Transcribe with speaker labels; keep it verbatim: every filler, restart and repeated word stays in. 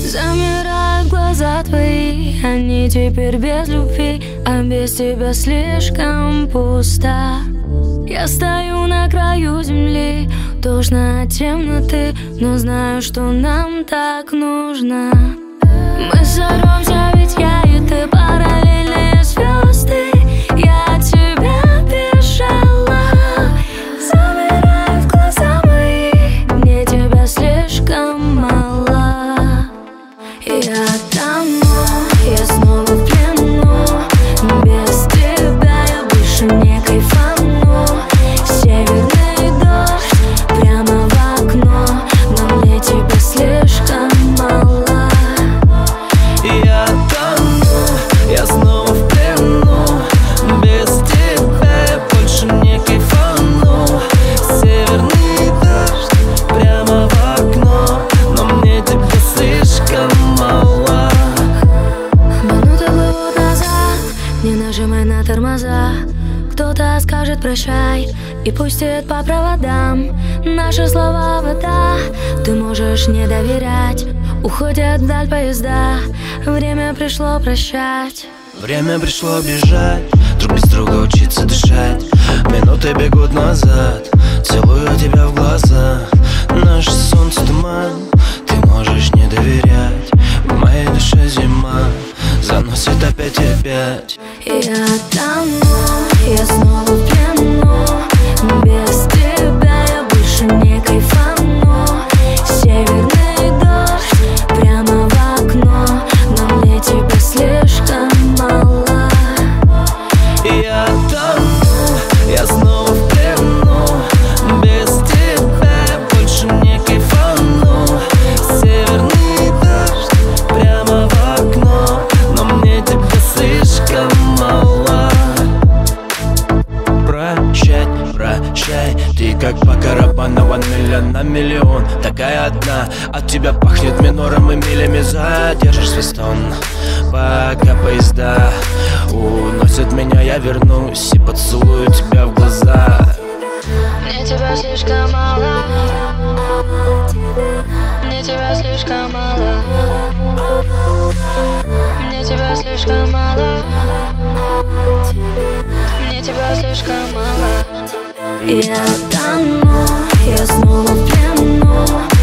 Speaker 1: Замирают глаза твои, они теперь без любви, а без тебя слишком пусто. Я стою на краю земли, тошно от темноты, но знаю, что нам так нужно. Мы сорвемся, ведь я и ты параллельные звезды. Я от тебя бежала, замирают глаза мои, мне тебя слишком мало. Я тону, я снова в плену, без тебя я больше не кайфану. Северный дождь прямо в окно, но мне тебя слишком мало.
Speaker 2: Я тону, я снова в плену, без тебя я больше не кайфану. Северный дождь прямо в окно, но мне тебя слишком мало.
Speaker 1: Минуты плывут назад, не нажимай на тормоза. Кто-то скажет прощай и пустит по проводам. Наши слова вода, ты можешь не доверять. Уходят вдаль поезда, время пришло прощать.
Speaker 2: Время пришло бежать, друг без друга учиться дышать. Минуты бегут назад, целую тебя в глаза. Наше солнце туман, ты можешь не доверять. В моей душе зима заносит опять и опять.
Speaker 1: Я тону, я снова в плену, без тебя я больше не кайфану. Северный дождь прямо в окно, но мне тебя слишком мало.
Speaker 2: Я тону, я снова в плену, без тебя я больше не кайфану. Северный дождь прямо в окно, но мне тебя слишком мало. Прощать, прощай, ты как по барабану, ваниля на миллион. Такая одна, от тебя пахнет минором и милями. Задержишь свистон, пока поезда уносят меня, я вернусь и поцелую тебя в глаза.
Speaker 1: Мне тебя слишком мало, мне тебя слишком мало, мне тебя слишком мало, мне тебя слишком мало. Я тону, я снова в плену,